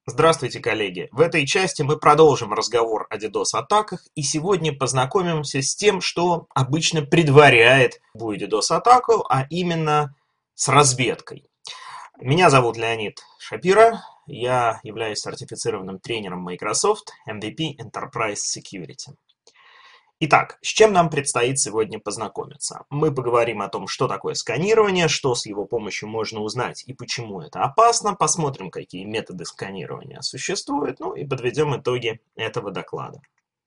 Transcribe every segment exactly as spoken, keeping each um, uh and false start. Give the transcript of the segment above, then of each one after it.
Здравствуйте, коллеги! В этой части мы продолжим разговор о DDoS-атаках и сегодня познакомимся с тем, что обычно предваряет любую DDoS-атаку, а именно с разведкой. Меня зовут Леонид Шапира, я являюсь сертифицированным тренером Microsoft эм ви пи Enterprise Security. Итак, с чем нам предстоит сегодня познакомиться? Мы поговорим о том, что такое сканирование, что с его помощью можно узнать и почему это опасно, посмотрим, какие методы сканирования существуют, ну и подведем итоги этого доклада.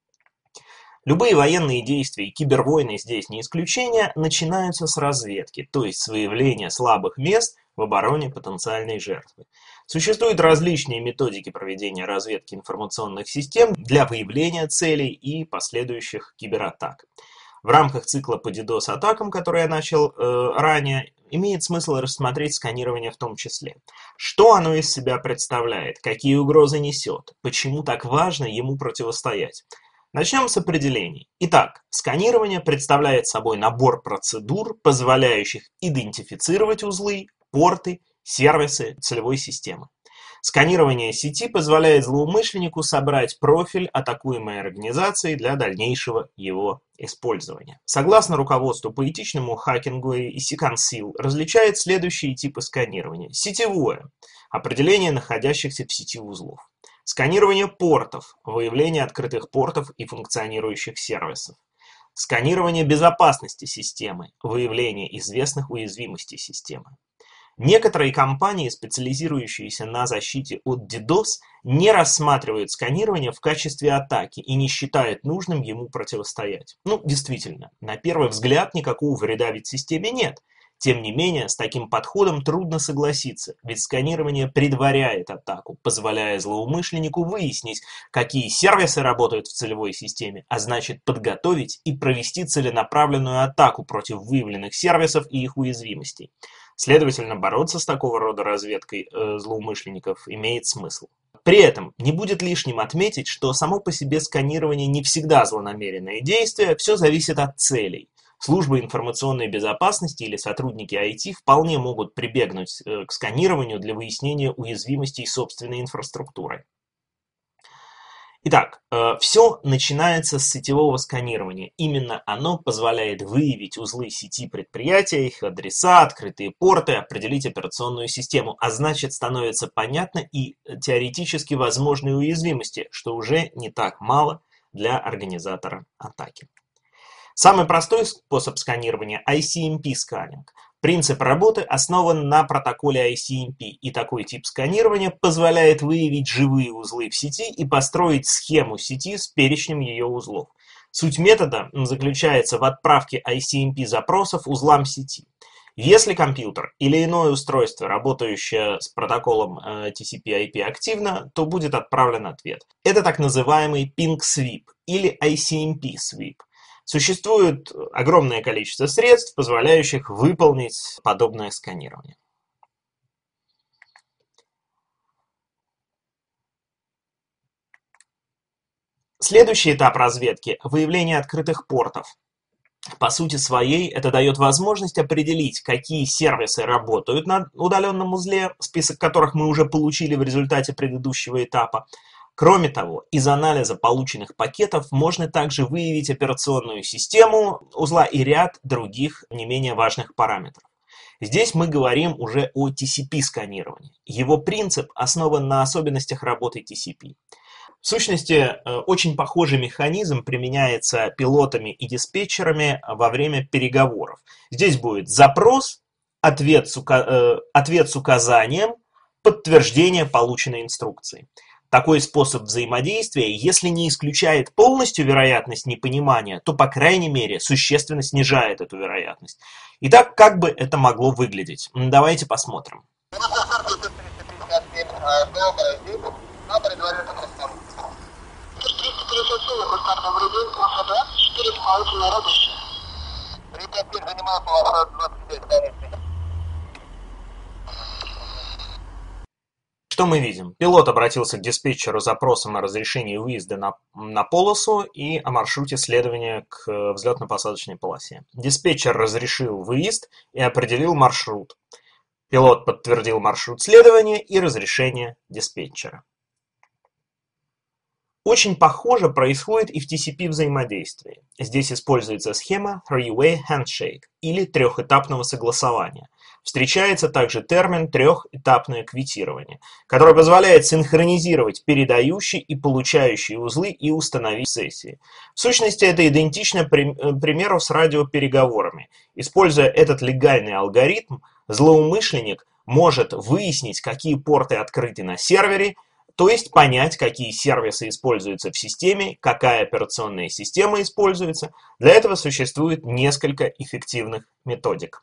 Любые военные действия, и кибервойны здесь не исключение, начинаются с разведки, то есть с выявления слабых мест в обороне потенциальной жертвы. Существуют различные методики проведения разведки информационных систем для выявления целей и последующих кибератак. В рамках цикла по DDoS-атакам, который я начал э, ранее, имеет смысл рассмотреть сканирование в том числе. Что оно из себя представляет, какие угрозы несет, почему так важно ему противостоять. Начнем с определений. Итак, сканирование представляет собой набор процедур, позволяющих идентифицировать узлы, порты, сервисы целевой системы. Сканирование сети позволяет злоумышленнику собрать профиль атакуемой организации для дальнейшего его использования. Согласно руководству по этичному хакингу и Seconceal, различает следующие типы сканирования. Сетевое – определение находящихся в сети узлов. Сканирование портов – выявление открытых портов и функционирующих сервисов. Сканирование безопасности системы – выявление известных уязвимостей системы. Некоторые компании, специализирующиеся на защите от DDoS, не рассматривают сканирование в качестве атаки и не считают нужным ему противостоять. Ну, действительно, на первый взгляд никакого вреда ведь системе нет. Тем не менее, с таким подходом трудно согласиться, ведь сканирование предваряет атаку, позволяя злоумышленнику выяснить, какие сервисы работают в целевой системе, а значит подготовить и провести целенаправленную атаку против выявленных сервисов и их уязвимостей. Следовательно, бороться с такого рода разведкой э, злоумышленников имеет смысл. При этом не будет лишним отметить, что само по себе сканирование не всегда злонамеренное действие, все зависит от целей. Службы информационной безопасности или сотрудники ай ти вполне могут прибегнуть э, к сканированию для выяснения уязвимостей собственной инфраструктуры. Итак, э, все начинается с сетевого сканирования. Именно оно позволяет выявить узлы сети предприятия, их адреса, открытые порты, определить операционную систему, а значит становится понятно и теоретически возможные уязвимости, что уже не так мало для организатора атаки. Самый простой способ сканирования – ай си эм пи-сканинг. Принцип работы основан на протоколе ай си эм пи, и такой тип сканирования позволяет выявить живые узлы в сети и построить схему сети с перечнем ее узлов. Суть метода заключается в отправке ай си эм пи-запросов узлам сети. Если компьютер или иное устройство, работающее с протоколом ти си пи ай пи активно, то будет отправлен ответ. Это так называемый ping sweep или ай си эм пи-sweep. Существует огромное количество средств, позволяющих выполнить подобное сканирование. Следующий этап разведки – выявление открытых портов. По сути своей, это дает возможность определить, какие сервисы работают на удаленном узле, список которых мы уже получили в результате предыдущего этапа. Кроме того, из анализа полученных пакетов можно также выявить операционную систему узла и ряд других не менее важных параметров. Здесь мы говорим уже о ти си пи-сканировании. Его принцип основан на особенностях работы ти си пи. В сущности, очень похожий механизм применяется пилотами и диспетчерами во время переговоров. Здесь будет запрос, ответ с, ука- ответ с указанием, подтверждение полученной инструкции. Такой способ взаимодействия, если не исключает полностью вероятность непонимания, то, по крайней мере, существенно снижает эту вероятность. Итак, как бы это могло выглядеть? Давайте посмотрим. Что мы видим? Пилот обратился к диспетчеру с запросом о разрешении выезда на, на полосу и о маршруте следования к взлетно-посадочной полосе. Диспетчер разрешил выезд и определил маршрут. Пилот подтвердил маршрут следования и разрешение диспетчера. Очень похоже происходит и в ти си пи взаимодействии. Здесь используется схема Three-Way Handshake или трехэтапного согласования. Встречается также термин трехэтапное квитирование, которое позволяет синхронизировать передающие и получающие узлы и установить сессии. В сущности, это идентично примеру с радиопереговорами. Используя этот легальный алгоритм, злоумышленник может выяснить, какие порты открыты на сервере, то есть понять, какие сервисы используются в системе, какая операционная система используется. Для этого существует несколько эффективных методик.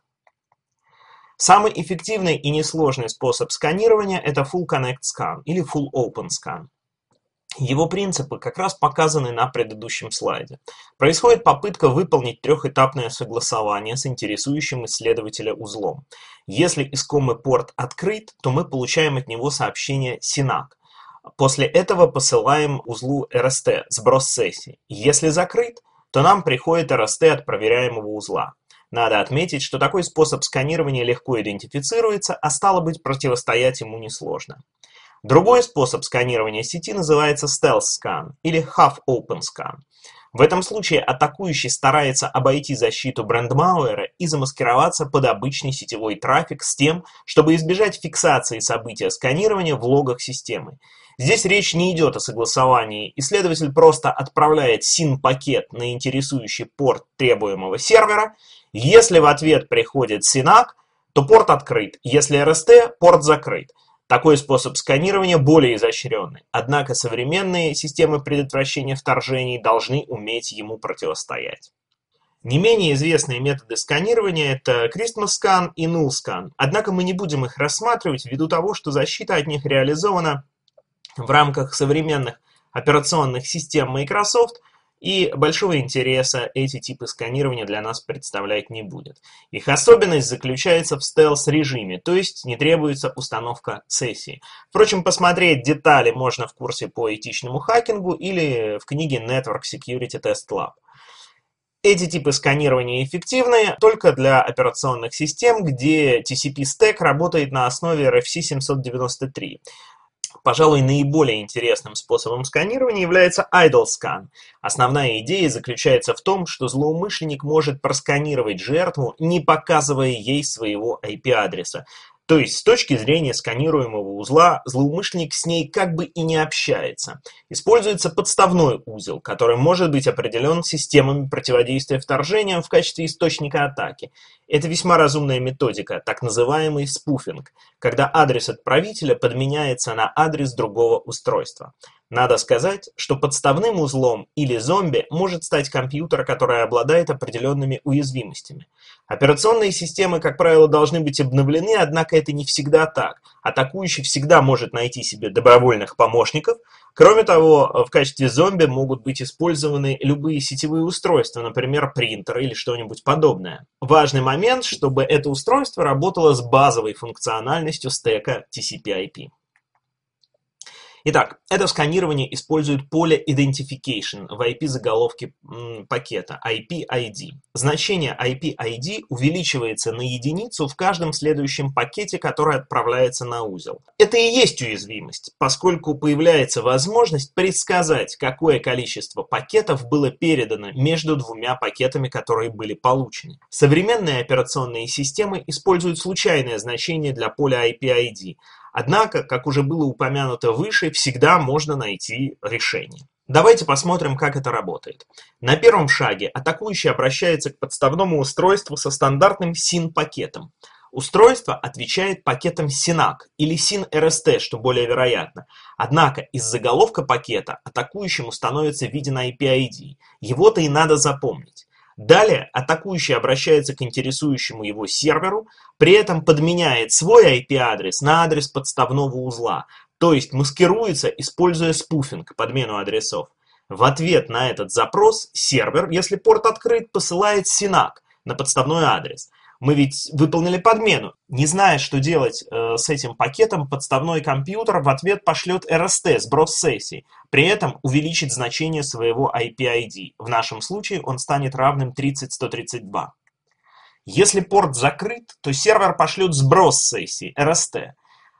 Самый эффективный и несложный способ сканирования – это Full Connect Scan или Full Open Scan. Его принципы как раз показаны на предыдущем слайде. Происходит попытка выполнить трехэтапное согласование с интересующим исследователя узлом. Если искомый порт открыт, то мы получаем от него сообщение синак. После этого посылаем узлу эр эс ти, сброс сессии. Если закрыт, то нам приходит эр эс ти от проверяемого узла. Надо отметить, что такой способ сканирования легко идентифицируется, а стало быть, противостоять ему несложно. Другой способ сканирования сети называется Stealth Scan или Half Open Scan. В этом случае атакующий старается обойти защиту брендмауэра и замаскироваться под обычный сетевой трафик с тем, чтобы избежать фиксации события сканирования в логах системы. Здесь речь не идет о согласовании, исследователь просто отправляет син-пакет на интересующий порт требуемого сервера. Если в ответ приходит синак, то порт открыт, если эр эс ти, порт закрыт. Такой способ сканирования более изощренный, однако современные системы предотвращения вторжений должны уметь ему противостоять. Не менее известные методы сканирования – это Christmas Scan и Null Scan, однако мы не будем их рассматривать ввиду того, что защита от них реализована в рамках современных операционных систем Microsoft, и большого интереса эти типы сканирования для нас представлять не будет. Их особенность заключается в стелс-режиме, то есть не требуется установка сессии. Впрочем, посмотреть детали можно в курсе по этичному хакингу или в книге Network Security Test Lab. Эти типы сканирования эффективны только для операционных систем, где ти си пи-стек работает на основе эр эф си семьсот девяносто три. Пожалуй, наиболее интересным способом сканирования является Idle Scan. Основная идея заключается в том, что злоумышленник может просканировать жертву, не показывая ей своего ай пи-адреса. То есть, с точки зрения сканируемого узла, злоумышленник с ней как бы и не общается. Используется подставной узел, который может быть определен системами противодействия вторжениям в качестве источника атаки. Это весьма разумная методика, так называемый спуфинг, когда адрес отправителя подменяется на адрес другого устройства. Надо сказать, что подставным узлом или зомби может стать компьютер, который обладает определенными уязвимостями. Операционные системы, как правило, должны быть обновлены, однако это не всегда так. Атакующий всегда может найти себе добровольных помощников. Кроме того, в качестве зомби могут быть использованы любые сетевые устройства, например, принтер или что-нибудь подобное. Важный момент, чтобы это устройство работало с базовой функциональностью стека ти си пи-ай пи. Итак, это сканирование использует поле Identification в ай пи-заголовке пакета ай пи ай ди. Значение ай пи ай ди увеличивается на единицу в каждом следующем пакете, который отправляется на узел. Это и есть уязвимость, поскольку появляется возможность предсказать, какое количество пакетов было передано между двумя пакетами, которые были получены. Современные операционные системы используют случайное значение для поля ай пи ай ди. Однако, как уже было упомянуто выше, всегда можно найти решение. Давайте посмотрим, как это работает. На первом шаге атакующий обращается к подставному устройству со стандартным син-пакетом. Устройство отвечает пакетом синак или син-эр эс ти, что более вероятно. Однако из заголовка пакета атакующему становится виден ай пи ай ди. Его-то и надо запомнить. Далее атакующий обращается к интересующему его серверу, при этом подменяет свой ай пи-адрес на адрес подставного узла, то есть маскируется, используя спуфинг, подмену адресов. В ответ на этот запрос сервер, если порт открыт, посылает синак на подставной адрес. Мы ведь выполнили подмену. Не зная, что делать э, с этим пакетом, подставной компьютер в ответ пошлет эр эс ти, сброс сессий. При этом увеличит значение своего ай пи ай ди. В нашем случае он станет равным тридцать сто тридцать два. Если порт закрыт, то сервер пошлет сброс сессий, эр эс ти.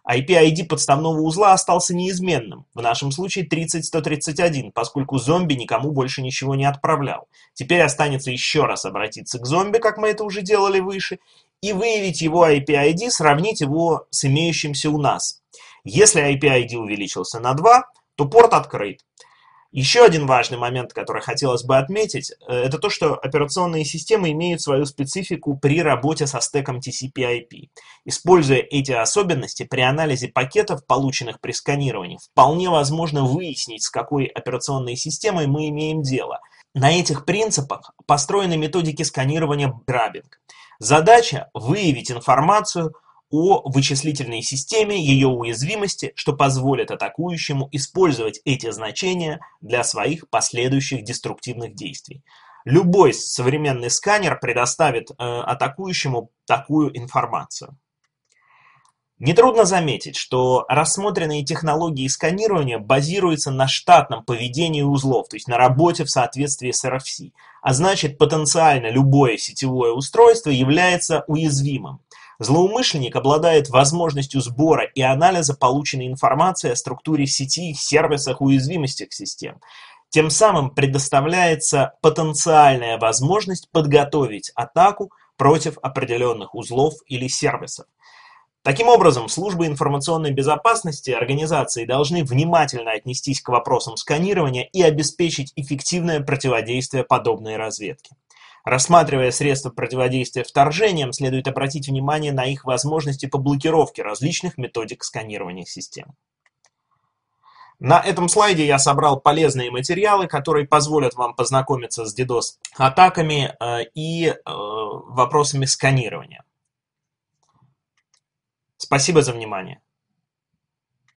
ай пи ай ди подставного узла остался неизменным, в нашем случае тридцать сто тридцать один, поскольку зомби никому больше ничего не отправлял. Теперь останется еще раз обратиться к зомби, как мы это уже делали выше, и выявить его ай пи ай ди, сравнить его с имеющимся у нас. Если ай пи ай ди увеличился на два, то порт открыт. Еще один важный момент, который хотелось бы отметить, это то, что операционные системы имеют свою специфику при работе со стеком ти си пи ай пи. Используя эти особенности, при анализе пакетов, полученных при сканировании, вполне возможно выяснить, с какой операционной системой мы имеем дело. На этих принципах построены методики сканирования граббинг. Задача – выявить информацию о вычислительной системе, ее уязвимости, что позволит атакующему использовать эти значения для своих последующих деструктивных действий. Любой современный сканер предоставит э, атакующему такую информацию. Нетрудно заметить, что рассмотренные технологии сканирования базируются на штатном поведении узлов, то есть на работе в соответствии с эр эф си, а значит потенциально любое сетевое устройство является уязвимым. Злоумышленник обладает возможностью сбора и анализа полученной информации о структуре сети и сервисах уязвимостях систем. Тем самым предоставляется потенциальная возможность подготовить атаку против определенных узлов или сервисов. Таким образом, службы информационной безопасности организации должны внимательно отнестись к вопросам сканирования и обеспечить эффективное противодействие подобной разведке. Рассматривая средства противодействия вторжениям, следует обратить внимание на их возможности по блокировке различных методик сканирования систем. На этом слайде я собрал полезные материалы, которые позволят вам познакомиться с DDoS-атаками э, и э, вопросами сканирования. Спасибо за внимание.